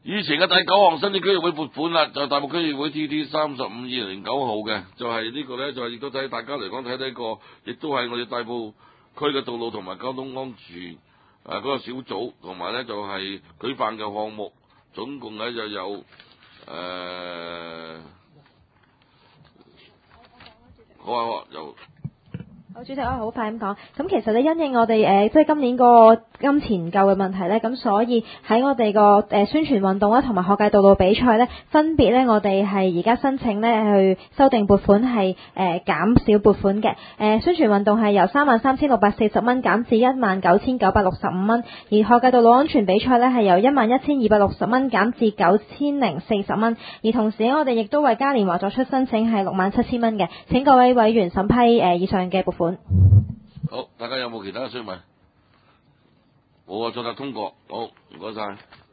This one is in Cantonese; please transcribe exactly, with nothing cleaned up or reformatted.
以前嘅第九項新嘅區議會撥款啦，就係大埔區議會 T T 三十五二零零九號嘅，就係、是、呢個咧，就係亦都睇大家嚟講睇呢個，亦都係我哋大埔區嘅道路同埋交通安全誒嗰個小組，同埋咧就係舉辦嘅項目，總共咧就有誒。呃好啊，好啊，有。 好，主席，我好快咁講。咁其實咧，因應我哋誒、呃，即係今年個金錢唔夠嘅問題咧，咁所以喺我哋個誒宣傳運動啦，同埋學界道路比賽咧，分別咧，我哋係而家申請咧去修訂撥款係誒減少撥款嘅。誒、呃、宣傳運動係由三萬三千六百四十蚊減至一萬九千九百六十五蚊，而學界道路安全比賽咧係由一萬一千二百六十蚊減至九千零四十蚊，而同時我哋亦都為嘉年華作出申請係六萬七千蚊嘅。請各位委員審批誒、呃、以上嘅撥款。 好，大家有冇其他嘅詢問？冇啊，作答通過。好，唔該晒。